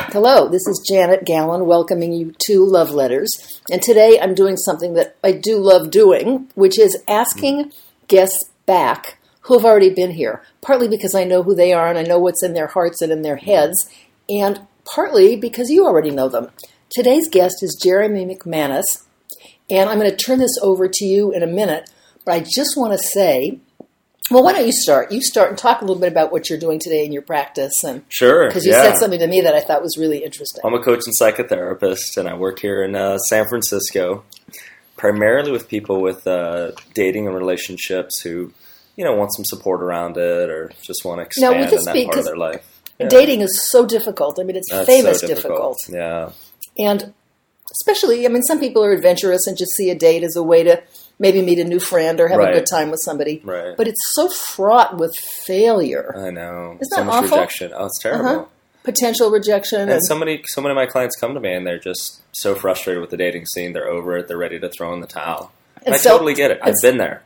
Hello, this is Janet Gallen welcoming you to Love Letters. And today I'm doing something that I do love doing, which is asking guests back who have already been here. Partly because I know who they are and I know what's in their hearts and in their heads, and partly because you already know them. Today's guest is Jeremy McManus, and I'm going to turn this over to you in a minute, but I just want to say, well, why don't you start? You start and talk a little bit about what you're doing today in your practice. And sure. Because you said something to me that I thought was really interesting. I'm a coach and psychotherapist, and I work here in San Francisco, primarily with people with dating and relationships who, want some support around it or just want to expand in that part of their life. Yeah. Dating is so difficult. I mean, it's famous difficult. Yeah. And especially, some people are adventurous and just see a date as a way to maybe meet a new friend or have a good time with somebody. Right. But it's so fraught with failure. I know. Isn't so that much awful? Rejection. Oh, it's terrible. Potential rejection. And so many of my clients come to me and they're just so frustrated with the dating scene. They're over it. They're ready to throw in the towel. And I totally get it. I've been there.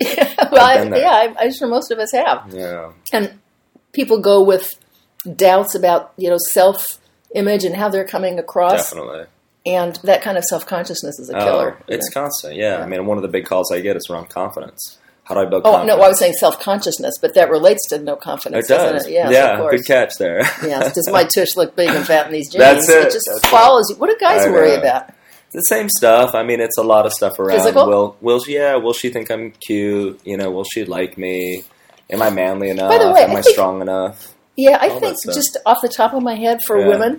I'm sure most of us have. Yeah. And people go with doubts about, self-image and how they're coming across. Definitely. And that kind of self-consciousness is a killer. It's constant, yeah. One of the big calls I get is around confidence. How do I build confidence? Oh, no, I was saying self-consciousness, but that relates to no confidence, doesn't it? Yes, yeah, of course. Good catch there. Yes, does my tush look big and fat in these jeans? That's it. It just follows you. What do guys worry about? The same stuff. It's a lot of stuff around. Physical? Will she think I'm cute? Will she like me? Am I manly enough? By the way, am I strong enough? Yeah, I think just off the top of my head for women,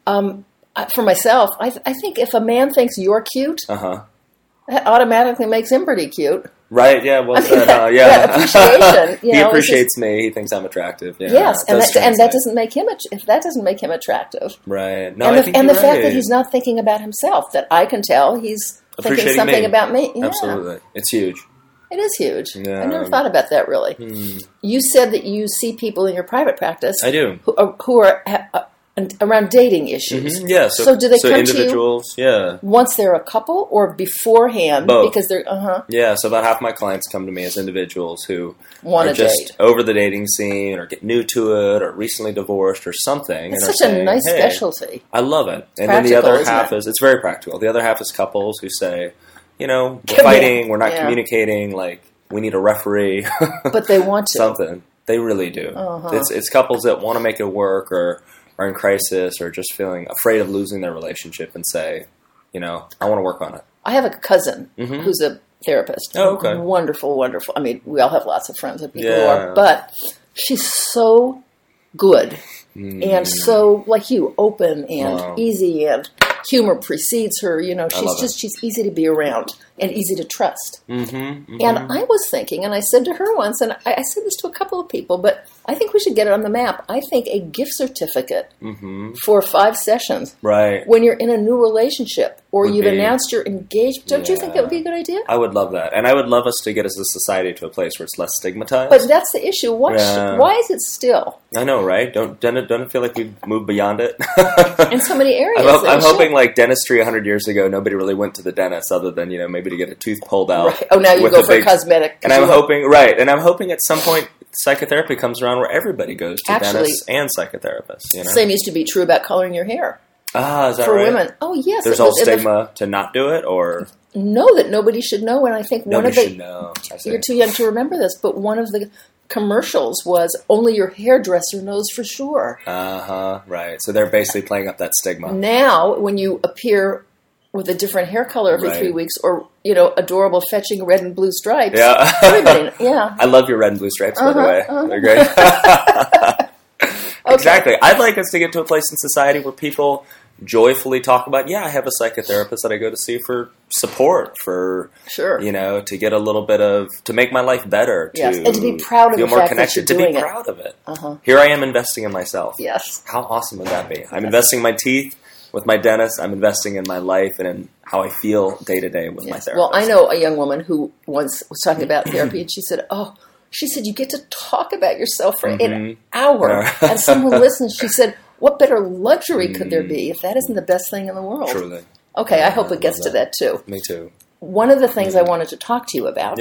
for myself, I think if a man thinks you're cute, that automatically makes him pretty cute. Right, yeah, well said. That appreciation. He appreciates me. He thinks I'm attractive. Yeah, yes, and that doesn't make him attractive. Right. No, and the fact that he's not thinking about himself, that I can tell he's thinking something about me. Yeah. Absolutely. It's huge. It is huge. Yeah. I never thought about that, really. You said that you see people in your private practice. I do. Who are around dating issues. Yeah. So do they come individuals, to you once they're a couple or beforehand? Both. Because they're, Yeah, so about half my clients come to me as individuals who want are just over the dating scene or get new to it or recently divorced or something. It's such a nice specialty. I love it. And then the other half it's very practical. The other half is couples who say, we're fighting, we're not communicating, we need a referee. But they want to. Something. They really do. It's couples that want to make it work or are in crisis or just feeling afraid of losing their relationship and say, I want to work on it. I have a cousin who's a therapist. Oh, okay. Wonderful, wonderful. We all have lots of friends and people who are, but she's so good and so, like you, open and easy, and humor precedes her. She's easy to be around and easy to trust. And I was thinking, and I said to her once, and I said this to a couple of people, but I think we should get it on the map. I think a gift certificate for 5 sessions, right, when you're in a new relationship or you've announced your engagement. Don't you think that would be a good idea? I would love that, and I would love us to get as a society to a place where it's less stigmatized. But that's the issue. Why is it still? I know, right? Don't it feel like we've moved beyond it? In so many areas. I'm hoping, like dentistry 100 years ago, nobody really went to the dentist other than maybe to get a tooth pulled out. Right. Oh, now you go for cosmetic. And I'm hoping at some point psychotherapy comes around where everybody goes to dentists and psychotherapists. Same used to be true about coloring your hair. Is that for right? women? Oh, yes. There's all stigma to not do it, or no, that nobody should know. And I think nobody should know. You're too young to remember this, but one of the commercials was only your hairdresser knows for sure. Right. So they're basically playing up that stigma. Now, when you appear with a different hair color every 3 weeks, or adorable fetching red and blue stripes. Yeah, everybody. Yeah, I love your red and blue stripes. By the way, they're great. Okay. Exactly. I'd like us to get to a place in society where people joyfully talk about, I have a psychotherapist that I go to see for support, for to get a little bit to make my life better, and to be proud of feel the more fact connected, that you're to be proud of it. Here I am investing in myself. Yes. How awesome would that be? I'm investing in my teeth with my dentist. I'm investing in my life and in how I feel day to day with my therapist. Well, I know a young woman who once was talking about therapy, and she said, you get to talk about yourself for an hour. And someone listens. She said, what better luxury could there be if that isn't the best thing in the world? Truly. Okay, I hope it gets to that too. Me too. One of the things I wanted to talk to you about,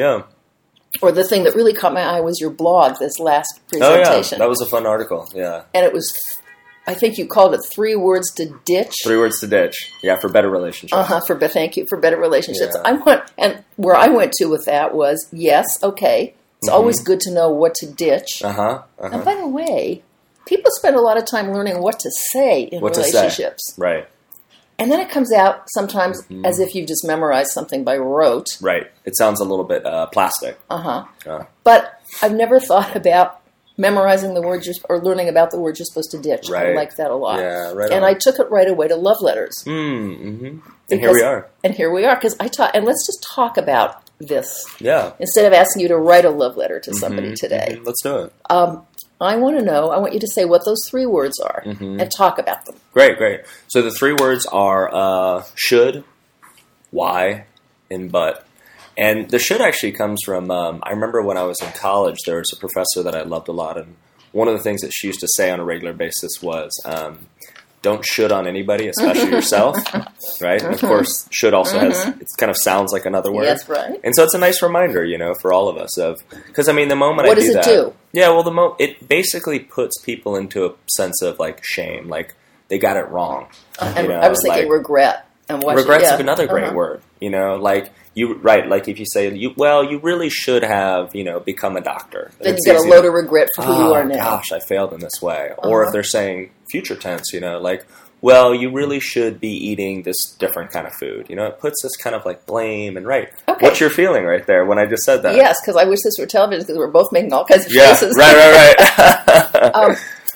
or the thing that really caught my eye, was your blog, this last presentation. That was a fun article, and it was I think you called it 3 words to ditch. 3 words to ditch. Yeah, for better relationships. Thank you, for better relationships. Yeah. And where I went to with that was, yes, okay, it's always good to know what to ditch. And by the way, people spend a lot of time learning what to say in relationships. Right. And then it comes out sometimes as if you've just memorized something by rote. Right. It sounds a little bit plastic. But I've never thought about memorizing the words or learning about the words you're supposed to ditch. Right. I like that a lot. Yeah, right. And I took it right away to love letters. And here we are. And here we are, because I taught. And let's just talk about this. Yeah. Instead of asking you to write a love letter to somebody today. Let's do it. I want to know. I want you to say what those 3 words are and talk about them. Great. So the 3 words are should, why, and but. And the should actually comes from, I remember when I was in college, there was a professor that I loved a lot, and one of the things that she used to say on a regular basis was, don't should on anybody, especially yourself, right? And of course, should also has, it kind of sounds like another word. Yes, right. And so it's a nice reminder, for all of us of, because I mean, the moment what I do that. What does it do? Yeah, well, it basically puts people into a sense of like shame, like they got it wrong. And I was thinking regret. And regret's another great word, like like if you say, you really should have, become a doctor. Then you get a load of regret for who you are now. Gosh, I failed in this way. Or if they're saying future tense, like, well, you really should be eating this different kind of food. It puts this kind of like blame and Okay. What's your feeling right there when I just said that? Yes, because I wish this were television because we're both making all kinds of faces. Right.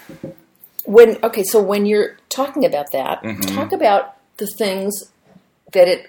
So when you're talking about that, talk about the things that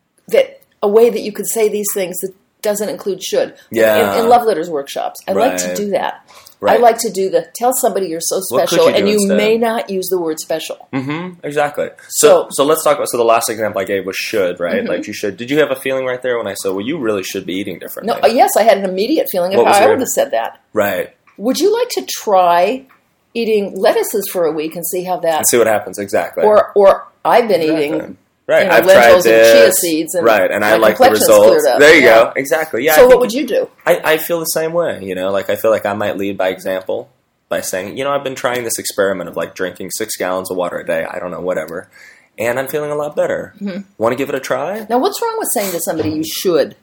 a way that you could say these things that doesn't include should. Yeah. In love letters workshops, I like to do that. Right. I like to do tell somebody you're so special, and you may not use the word special. Exactly. So let's talk about, the last example I gave was should, right? Like you should. Did you have a feeling right there when I said, well, you really should be eating differently? No, yes, I had an immediate feeling of how I would have said that. Right. Would you like to try eating lettuces for a week and see how that... And see what happens, exactly. Or I've been eating... Right, I've lentils tried this. And chia seeds, and and I like the results. There you go, exactly. Yeah. So what would you do? I feel the same way. Like I feel like I might lead by example by saying, I've been trying this experiment of like drinking 6 gallons of water a day. I don't know, whatever, and I'm feeling a lot better. Want to give it a try? Now, what's wrong with saying to somebody you should?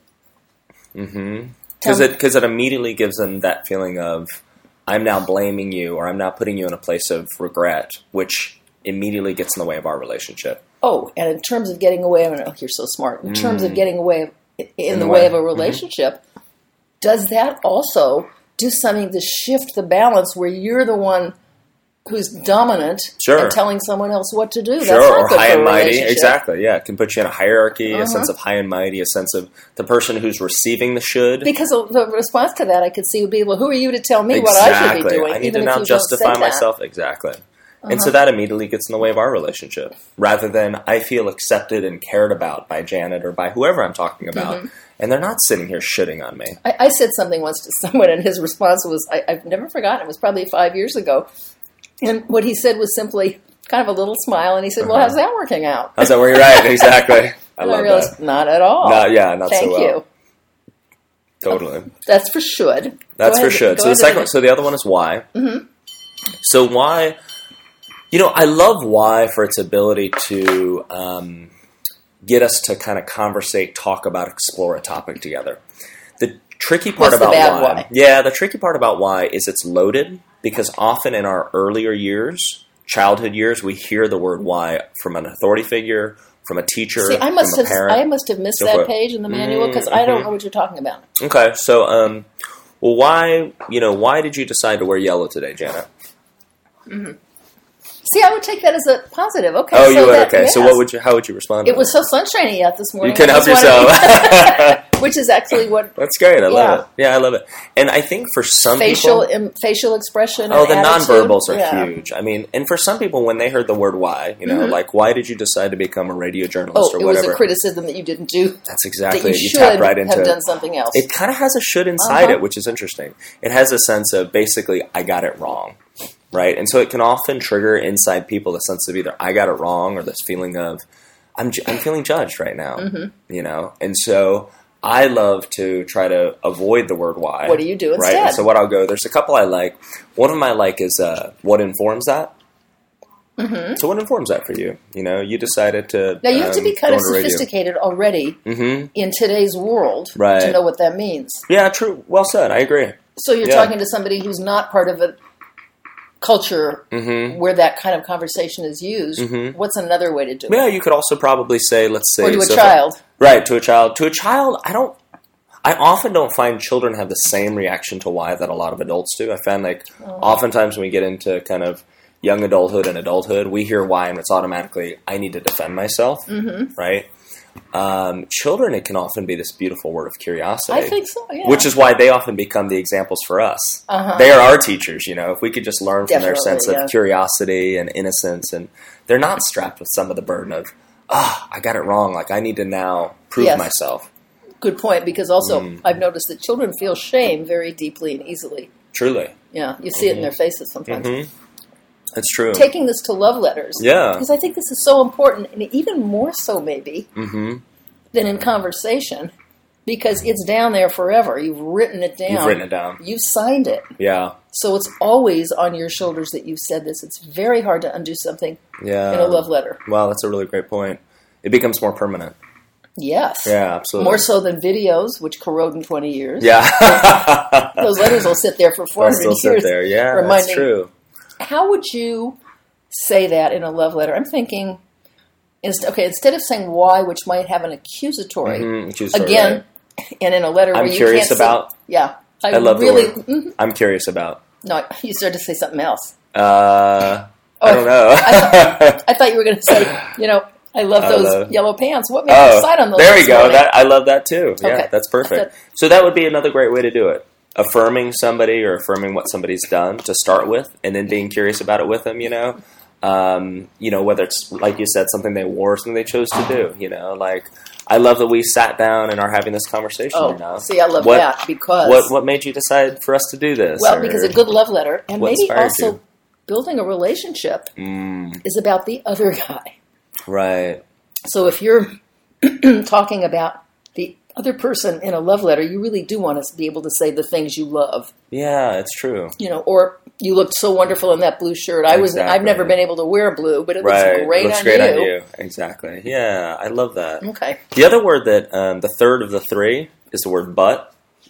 Because it immediately gives them that feeling of I'm now blaming you, or I'm now putting you in a place of regret, which immediately gets in the way of our relationship. Oh, and in terms of getting away, you're so smart. In terms of getting away in the way of a relationship, does that also do something to shift the balance where you're the one who's dominant and telling someone else what to do? That's not or good high for and a mighty. relationship. Exactly, yeah. It can put you in a hierarchy, a sense of high and mighty, a sense of the person who's receiving the should. Because the response to that I could see would be, well, who are you to tell me what I should be doing? I need to now justify myself. Exactly. And so that immediately gets in the way of our relationship, rather than I feel accepted and cared about by Janet or by whoever I'm talking about, and they're not sitting here shitting on me. I said something once to someone, and his response was, I've never forgotten, it was probably 5 years ago, and what he said was simply kind of a little smile, and he said, well, how's that working out? How's that working? Right, exactly. I love realized, that. Not at all. Not so well. Thank you. Totally. That's for should. That's for should. So the other one is why. So why... I love why for its ability to get us to kind of conversate, talk about, explore a topic together. The tricky part about why. Yeah, the tricky part about why is it's loaded, because often in our earlier years, childhood years, we hear the word why from an authority figure, from a teacher, from a parent. I must have missed that page in the manual because I don't know what you're talking about. Okay, so why did you decide to wear yellow today, Janet? See, I would take that as a positive. Okay. Oh, you would? Okay. Yes. So how would you respond to it? Was so sunshiny out this morning. You couldn't help yourself. Which is actually what... That's great. I love it. Yeah, I love it. And I think for some people... Facial expression the nonverbals are huge. I mean, and for some people, when they heard the word why, like, why did you decide to become a radio journalist or whatever? It was a criticism that you didn't do. That's exactly it. You tap right into have done something else. It kind of has a should inside it, which is interesting. It has a sense of, basically, I got it wrong. Right? And so it can often trigger inside people the sense of either I got it wrong or this feeling of I'm feeling judged right now, And so I love to try to avoid the word why. What do you do instead? Right? And so what I'll go, there's a couple I like. One of them I like is what informs that. Mm-hmm. So what informs that for you? You decided to... Now, you have to be kind of sophisticated already in today's world to know what that means. Yeah, true. Well said. I agree. So you're talking to somebody who's not part of a culture where that kind of conversation is used. What's another way to do it? Yeah, you could also probably say, let's say... Or to a child. Right, to a child. To a child, I often don't find children have the same reaction to why that a lot of adults do. I find oftentimes when we get into kind of young adulthood and adulthood, we hear why and it's automatically, I need to defend myself, right? Children, it can often be this beautiful word of curiosity. I think so, yeah. Which is why they often become the examples for us. They are our teachers, If we could just learn from their sense of curiosity and innocence, and they're not strapped with some of the burden of, I got it wrong, I need to now prove myself. Good point, because also I've noticed that children feel shame very deeply and easily. Truly. Yeah, you see it in their faces sometimes. It's true. Taking this to love letters. Yeah. Because I think this is so important, and even more so maybe than in conversation, because it's down there forever. You've written it down. You've written it down. You've signed it. Yeah. So it's always on your shoulders that you've said this. It's very hard to undo something in a love letter. Wow, that's a really great point. It becomes more permanent. Yes. Yeah, absolutely. More so than videos, which corrode in 20 years. Yeah. Those letters will sit there for 400 years. They'll sit there, yeah, that's true. How would you say that in a love letter? I'm thinking, instead of saying why, which might have an accusatory, again, and in a letter where you curious can't about. Say, yeah. I love the word. I'm curious about. No, you started to say something else. I don't know. I thought you were going to say, I love those yellow pants. What made you decide on those? There we go. I love that too. Okay. Yeah, that's perfect. So that would be another great way to do it. Affirming somebody or affirming what somebody's done to start with, and then being curious about it with them, whether it's, like you said, something they wore, something they chose to do, I love that we sat down and are having this conversation See, I love that, because... What made you decide for us to do this? Well, because a good love letter, and maybe also building a relationship is about the other guy. Right. So if you're talking about the other person in a love letter, you really do want to be able to say the things you love. Yeah, it's true. Or you looked so wonderful in that blue shirt. I've never been able to wear blue, but it looks great on you. Exactly. Yeah, I love that. Okay. The other word that, the third of the three, is the word but.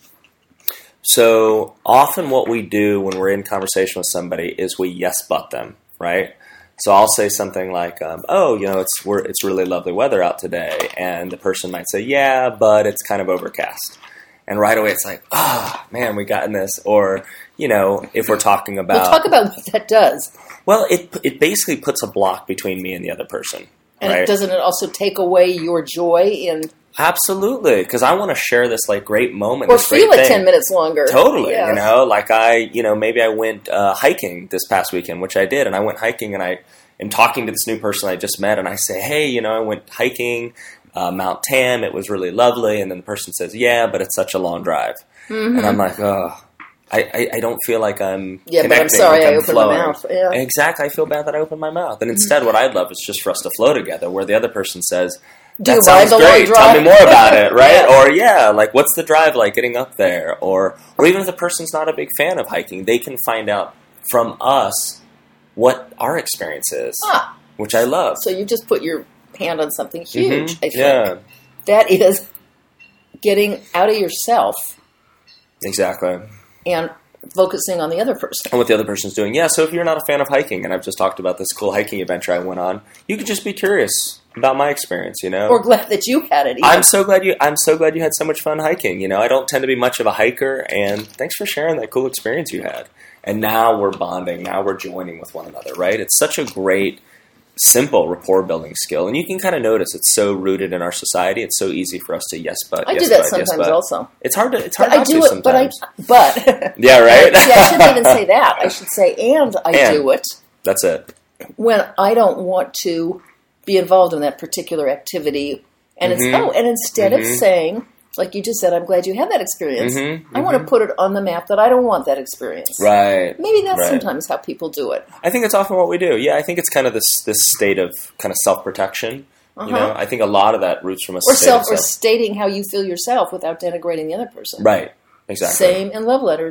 So often what we do when we're in conversation with somebody is we yes but them, right? So I'll say something like, it's really lovely weather out today. And the person might say, yeah, but it's kind of overcast. And right away it's like, man, we got in this. Or, if we're talking about... We'll talk about what that does. Well, it basically puts a block between me and the other person. And doesn't it also take away your joy in... Absolutely, because I want to share this great moment. Or feel it 10 minutes longer. Totally, maybe I went hiking this past weekend, which I did, and I went hiking, and I am talking to this new person I just met, and I say, hey, I went hiking Mount Tam, it was really lovely, and then the person says, yeah, but it's such a long drive. And I'm like, I don't feel like I'm connecting. But I'm sorry I opened my mouth. Yeah. Exactly, I feel bad that I opened my mouth. And instead what I'd love is just for us to flow together, where the other person says, that sounds great. Tell me more about it, right? Or what's the drive like getting up there? Or even if the person's not a big fan of hiking, they can find out from us what our experience is, which I love. So you just put your hand on something huge, I think. Yeah. That is getting out of yourself. Exactly. And focusing on the other person. And what the other person's doing. Yeah, so if you're not a fan of hiking, and I've just talked about this cool hiking adventure I went on, you could just be curious about my experience, Or glad that you had it. Even. I'm so glad you had so much fun hiking. I don't tend to be much of a hiker, and thanks for sharing that cool experience you had. And now we're bonding. Now we're joining with one another, right? It's such a great, simple rapport building skill, and you can kind of notice it's so rooted in our society. It's so easy for us to yes but. I do that sometimes also. It's hard not to sometimes. But yeah, right. See, I shouldn't even say that. I should say I do it. That's it. When I don't want to be involved in that particular activity, and instead of saying, like you just said, I'm glad you had that experience. I want to put it on the map that I don't want that experience. Right. Maybe that's sometimes how people do it. I think it's often what we do. Yeah, I think it's kind of this state of kind of self-protection. I think a lot of that roots from or stating how you feel yourself without denigrating the other person. Right. Exactly. Same in love letters.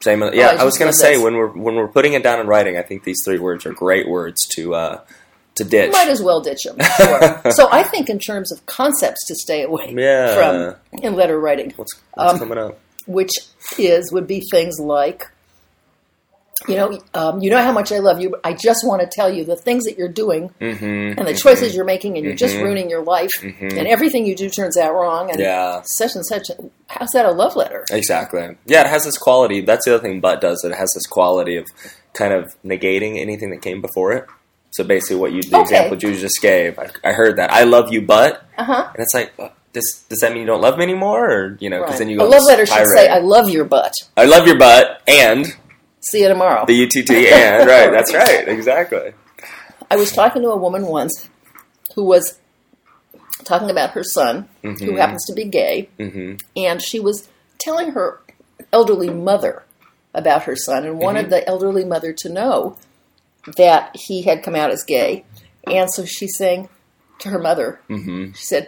Same. Yeah, I was going to say when we're putting it down in writing, I think these 3 words are great words to ditch. Might as well ditch them. Sure. So I think in terms of concepts to stay away from in letter writing. What's coming up? Which would be things like, you know how much I love you. I just want to tell you the things that you're doing and the choices you're making, and you're just ruining your life, and everything you do turns out wrong. And such and such. How's that a love letter? Exactly. Yeah, it has this quality. That's the other thing But does. It has this quality of kind of negating anything that came before it. So basically, the example you just gave, I heard that. I love you, but, and it's like, does that mean you don't love me anymore, or because then you go. A love letter should say, "I love your butt." I love your butt, and see you tomorrow. The UTT and right. That's right. Exactly. I was talking to a woman once who was talking about her son, who happens to be gay, and she was telling her elderly mother about her son, and wanted the elderly mother to know that he had come out as gay. And so she's saying to her mother, she said,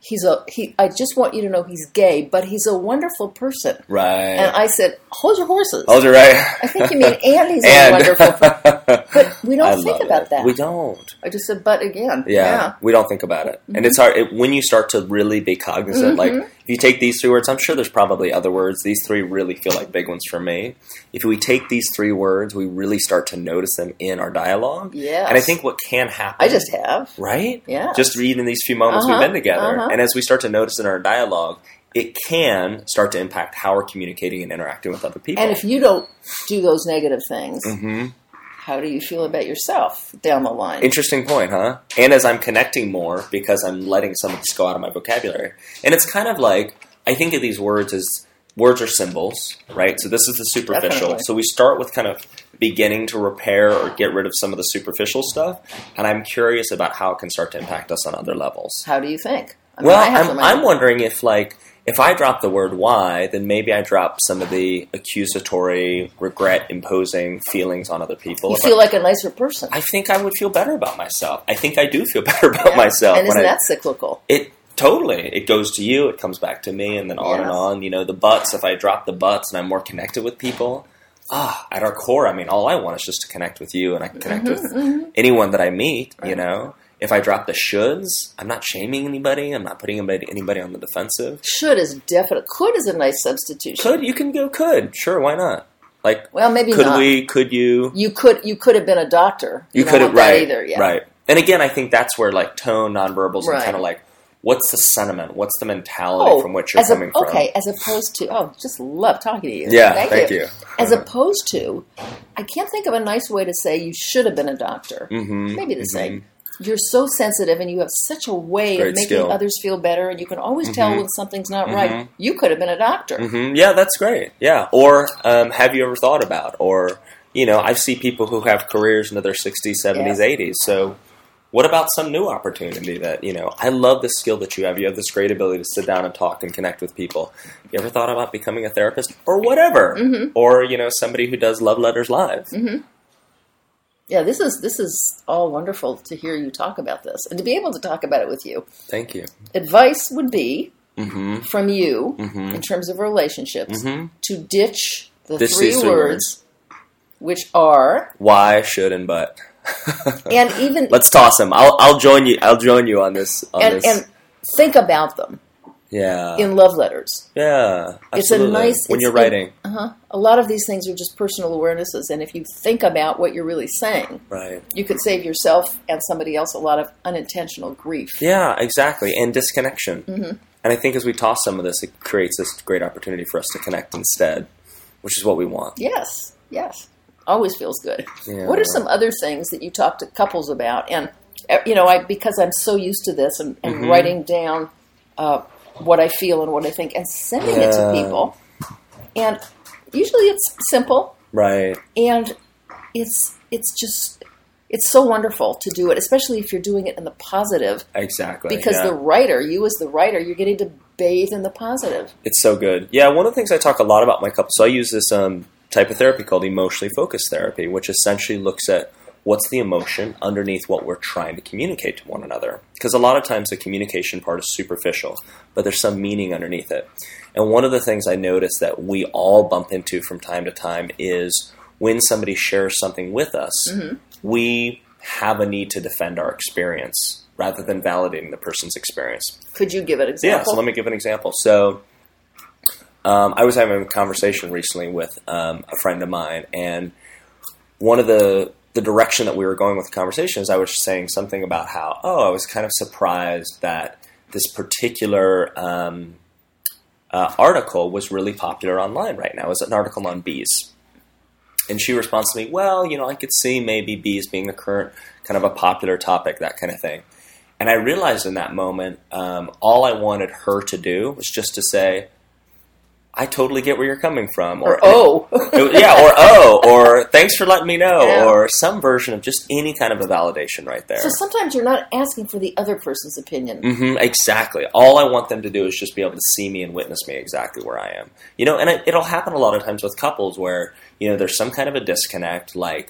I just want you to know he's gay, but he's a wonderful person. Right. And I said, hold your horses. Hold your right. I think you mean, and he's a wonderful person. But we don't think about that. We don't. I just said, but again. Yeah. We don't think about it. And it's hard, when you start to really be cognizant, like, if you take these 3 words, I'm sure there's probably other words. These 3 really feel like big ones for me. If we take these 3 words, we really start to notice them in our dialogue. Yes. And I think what can happen. I just have. Right? Yeah. Just reading these few moments we've been together. And as we start to notice in our dialogue, it can start to impact how we're communicating and interacting with other people. And if you don't do those negative things, how do you feel about yourself down the line? Interesting point, huh? And as I'm connecting more, because I'm letting some of this go out of my vocabulary. And it's kind of like, I think of these words as, words are symbols, right? So this is the superficial. Definitely. So we start with kind of beginning to repair or get rid of some of the superficial stuff. And I'm curious about how it can start to impact us on other levels. How do you think? I'm wondering if I drop the word why, then maybe I drop some of the accusatory, regret-imposing feelings on other people. You feel like a nicer person. I think I would feel better about myself. I think I do feel better about myself. And isn't that cyclical? Totally. It goes to you, it comes back to me, and then on and on. You know, the buts, if I drop the buts and I'm more connected with people, at our core, I mean, all I want is just to connect with you, and I can connect with anyone that I meet, you know. If I drop the shoulds, I'm not shaming anybody. I'm not putting anybody on the defensive. Should is definite. Could is a nice substitution. You can go could. Sure, why not? Like, well, maybe could not. Could you? You could have been a doctor. You could have, right. Either, yeah. Right. And again, I think that's where, like, tone, nonverbals, and kind of like, what's the sentiment? What's the mentality from which you're coming from? Okay, as opposed to, just love talking to you. Yeah, thank you. As opposed to, I can't think of a nice way to say you should have been a doctor. Maybe to say, you're so sensitive and you have such a way of making others feel better, and you can always tell when something's not right. You could have been a doctor. Yeah, that's great. Yeah. Or have you ever thought about, or, you know, I see people who have careers into their 60s, 70s, 80s. So what about some new opportunity that, you know, I love the skill that you have. You have this great ability to sit down and talk and connect with people. You ever thought about becoming a therapist or whatever? Or, you know, somebody who does love letters live. Yeah, this is all wonderful to hear you talk about this and to be able to talk about it with you. Thank you. Advice would be from you in terms of relationships to ditch the Ditch 3 words, which are why, should, and but. And even let's toss them. I'll join you. I'll join you on this. And think about them. Yeah. In love letters. Yeah. Absolutely. It's a nice when you're writing. A lot of these things are just personal awarenesses, and if you think about what you're really saying, you could save yourself and somebody else a lot of unintentional grief. Yeah, exactly, and disconnection. And I think as we toss some of this, it creates this great opportunity for us to connect instead, which is what we want. Yes. Always feels good. Yeah. What are some other things that you talk to couples about? And, you know, because I'm so used to this and writing down what I feel and what I think and sending it to people. And usually it's simple. Right. And it's so wonderful to do it, especially if you're doing it in the positive. Exactly. Because you as the writer, you're getting to bathe in the positive. It's so good. Yeah, one of the things I talk a lot about in my couples, so I use this type of therapy called emotionally focused therapy, which essentially looks at what's the emotion underneath what we're trying to communicate to one another. Because a lot of times the communication part is superficial, but there's some meaning underneath it. And one of the things I notice that we all bump into from time to time is when somebody shares something with us, we have a need to defend our experience rather than validating the person's experience. Could you give an example? Yeah, so let me give an example. So I was having a conversation recently with a friend of mine, and one of the direction that we were going with the conversation is I was saying something about how, I was kind of surprised that this particular article was really popular online right now. It was an article on bees. And she responds to me, well, I could see maybe bees being a current kind of a popular topic, that kind of thing. And I realized in that moment, all I wanted her to do was just to say, I totally get where you're coming from. Or thanks for letting me know, or some version of just any kind of a validation right there. So sometimes you're not asking for the other person's opinion. Exactly. All I want them to do is just be able to see me and witness me exactly where I am. And it'll happen a lot of times with couples where, there's some kind of a disconnect, like,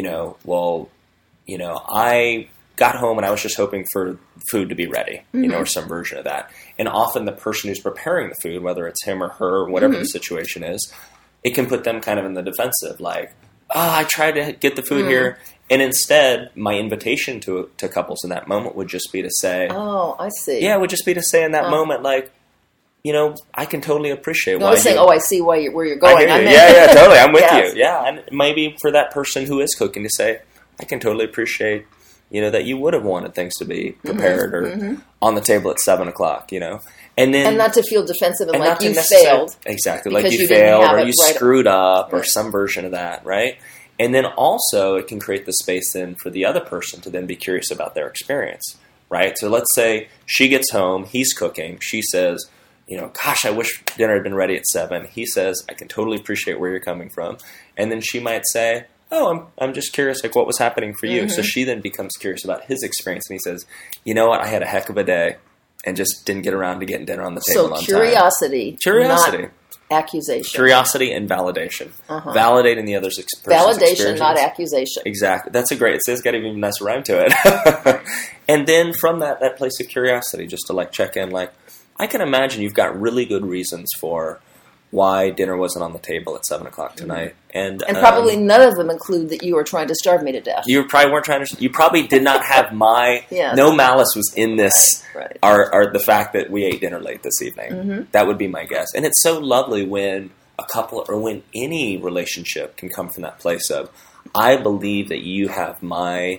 I got home and I was just hoping for food to be ready, or some version of that. And often the person who's preparing the food, whether it's him or her, or whatever the situation is, it can put them kind of in the defensive, like, I tried to get the food here. And instead, my invitation to couples in that moment would just be to say, I see. Yeah, it would just be to say in that moment, like, I can totally appreciate why. I was saying, I see where you're going. Yeah, totally. I'm with you. Yeah, and maybe for that person who is cooking to say, I can totally appreciate that you would have wanted things to be prepared or on the table at 7:00, and not to feel defensive and like you failed. Exactly, like you failed or you screwed up or some version of that, right? And then also it can create the space then for the other person to then be curious about their experience, right? So let's say she gets home, he's cooking, she says, gosh, I wish dinner had been ready at 7. He says, I can totally appreciate where you're coming from. And then she might say, I'm just curious, like, what was happening for you? So she then becomes curious about his experience, and he says, you know what, I had a heck of a day and just didn't get around to getting dinner on the table on time. Curiosity, not accusation. Curiosity and validation. Validating the other's person's validation, not accusation. Exactly. That's a great, it's got even a nice rhyme to it. And then from that place of curiosity, just to, like, check in, like, I can imagine you've got really good reasons for why dinner wasn't on the table at 7:00 tonight, and probably none of them include that you were trying to starve me to death. You probably weren't trying to. You probably did not have my. No malice was in this. Right. Or the fact that we ate dinner late this evening. That would be my guess. And it's so lovely when a couple or when any relationship can come from that place of, I believe that you have my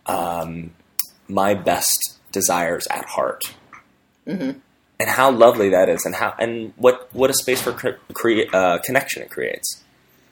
my best desires at heart. And how lovely that is, and what a space for connection it creates.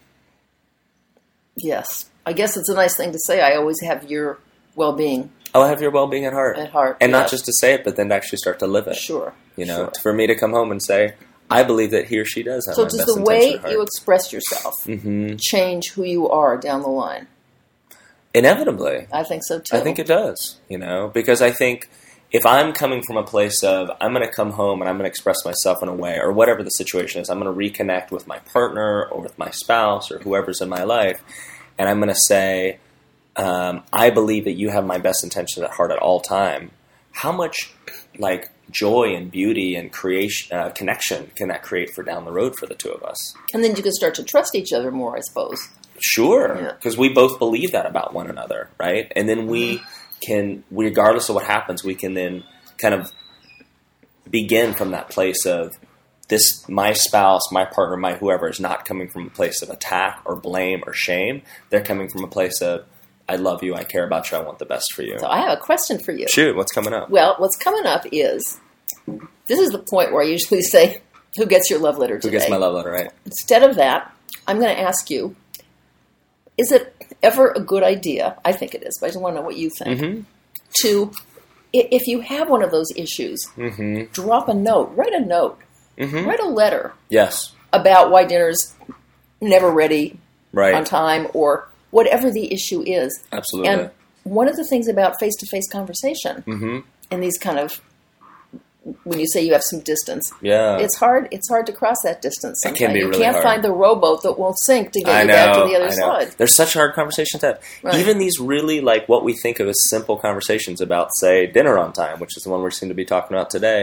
Yes, I guess it's a nice thing to say. I always have your well-being. I have your well-being at heart. And not just to say it, but then to actually start to live it. Sure. For me to come home and say, I believe that he or she does have my best intention at heart. So does the way you express yourself change who you are down the line? Inevitably, I think so too. I think it does. Because I think. If I'm coming from a place of, I'm going to come home and I'm going to express myself in a way, or whatever the situation is, I'm going to reconnect with my partner or with my spouse or whoever's in my life, and I'm going to say, I believe that you have my best intentions at heart at all time. How much, like, joy and beauty and creation, connection can that create for down the road for the two of us? And then you can start to trust each other more, I suppose. Sure, because we both believe that about one another, right? And then we can, regardless of what happens, we can then kind of begin from that place of this, my spouse, my partner, my whoever is not coming from a place of attack or blame or shame. They're coming from a place of, I love you, I care about you, I want the best for you. So I have a question for you. Shoot, what's coming up? Well, what's coming up is, this is the point where I usually say, who gets your love letter today? Who gets my love letter, right? Instead of that, I'm going to ask you, is it ever a good idea, I think it is, but I just want to know what you think, to, if you have one of those issues, drop a note, write a note, write a letter about why dinner's never ready on time or whatever the issue is. Absolutely. And one of the things about face-to-face conversation in these kind of, when you say you have some distance, it's hard to cross that distance sometimes. It can be really hard. You can't find the rowboat that won't sink to get you back to the other side. There's such hard conversations to have. Right. Even these really, like, what we think of as simple conversations about, say, dinner on time, which is the one we seem to be talking about today,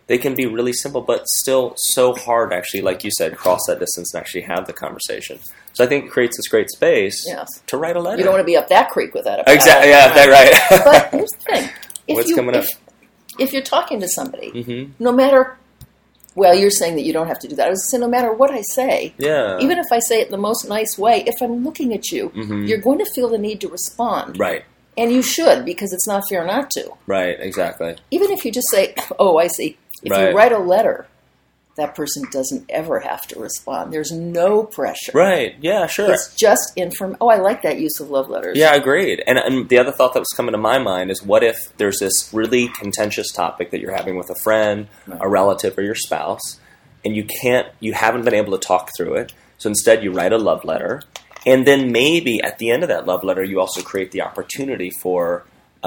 they can be really simple, but still so hard, actually, like you said, cross that distance and actually have the conversation. So I think it creates this great space to write a letter. You don't want to be up that creek without a exactly. Yeah, that's right. But here's the thing. What's coming up? If you're talking to somebody, no matter, well, you're saying that you don't have to do that. I was saying no matter what I say, even if I say it in the most nice way, if I'm looking at you, you're going to feel the need to respond. Right. And you should, because it's not fair not to. Right, exactly. Even if you just say, oh, I see. If you write a letter, that person doesn't ever have to respond. There's no pressure. Right, yeah, sure. It's just Oh, I like that use of love letters. Yeah, agreed. And the other thought that was coming to my mind is, what if there's this really contentious topic that you're having with a friend, a relative, or your spouse, and you haven't been able to talk through it, so instead you write a love letter, and then maybe at the end of that love letter you also create the opportunity for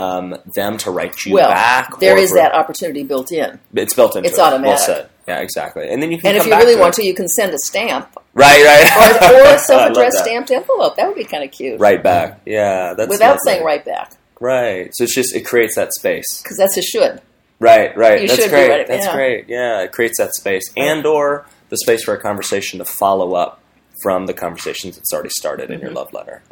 them to write you back. There is that opportunity built in. It's built into it. It's automatic. Well said. Yeah, exactly. And then you can And if you really want to, you can send a stamp. Right. Or a self-addressed stamped envelope. That would be kind of cute. Right back. Yeah. That's without lovely. saying right back. Right. So it creates that space. Because that's a should. Right. You That's should great. be right. That's great. Yeah. It creates that space. And or the space for a conversation to follow up from the conversations that's already started in your love letter.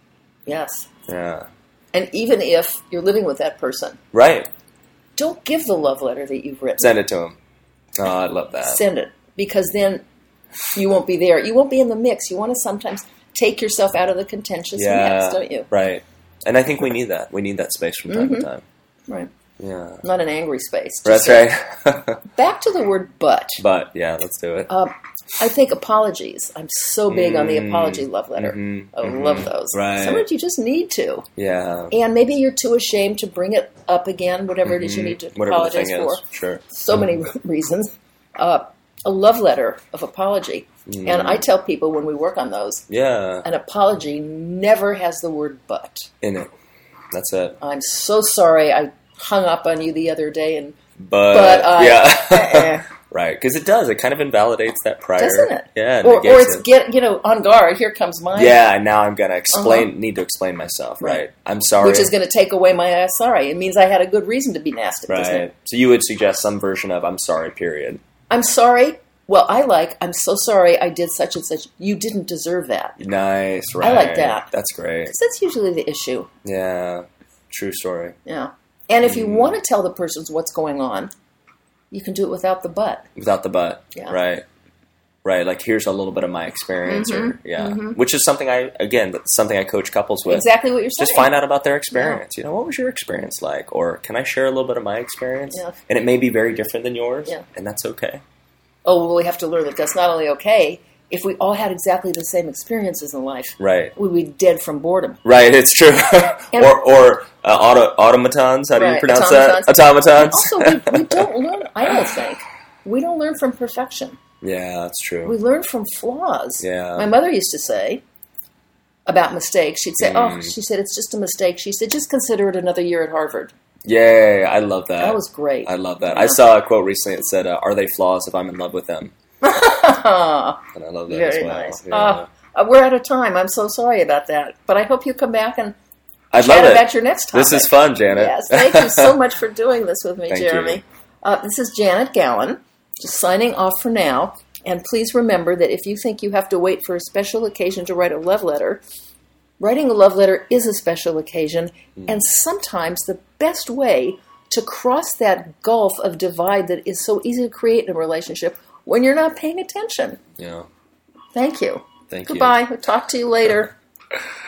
Yes. Yeah. And even if you're living with that person. Right. Don't give the love letter that you've written. Send it to them. Oh, I love that. Send it. Because then you won't be there. You won't be in the mix. You want to sometimes take yourself out of the contentious mix, don't you? Right. And I think we need that. We need that space from time to time. Right. Yeah. Not an angry space. That's right. Back to the word but. But, yeah, let's do it. I think apologies. I'm so big on the apology love letter. I love those. Right. Sometimes you just need to. Yeah. And maybe you're too ashamed to bring it up again, whatever it is you need to apologize for. Sure. So many reasons. A love letter of apology. And I tell people when we work on those, an apology never has the word but in it. That's it. I'm so sorry I hung up on you the other day, and but right, because it does. It kind of invalidates that prior, doesn't it? Yeah, or it's on guard. Here comes mine. Yeah, and now I'm gonna need to explain myself. Right, I'm sorry, which is going to take away my sorry. It means I had a good reason to be nasty. Right. So you would suggest some version of I'm sorry. Period. I'm sorry. Well, I'm so sorry I did such and such. You didn't deserve that. Nice, right. I like that. That's great. Because that's usually the issue. Yeah, true story. Yeah. And if you want to tell the person what's going on, you can do it without the but. Without the but, right. Right, like here's a little bit of my experience, which is something I coach couples with. Exactly what you're saying. Just find out about their experience. Yeah. What was your experience like? Or can I share a little bit of my experience? Yeah. And it may be very different than yours, and that's okay. Oh, well, we have to learn that that's not only okay. If we all had exactly the same experiences in life, we'd be dead from boredom. Right, it's true. or automatons, how do you pronounce that? Automatons. Also, we don't learn, I don't think, we don't learn from perfection. Yeah, that's true. We learn from flaws. Yeah. My mother used to say about mistakes, she'd say, she said, it's just a mistake. She said, just consider it another year at Harvard. Yeah, I love that. That was great. I love that. Yeah. I saw a quote recently that said, are they flaws if I'm in love with them? And I love that Very as well. Nice. Yeah. We're out of time. I'm so sorry about that. But I hope you come back and chat about your next topic. This is fun, Janet. Yes, thank you so much for doing this with me, Thank Jeremy. This is Janet Gallen, just signing off for now. And please remember that if you think you have to wait for a special occasion to write a love letter, writing a love letter is a special occasion, and sometimes the best way to cross that gulf of divide that is so easy to create in a relationship when you're not paying attention. Yeah. Thank you. Thank you. Goodbye. We'll talk to you later.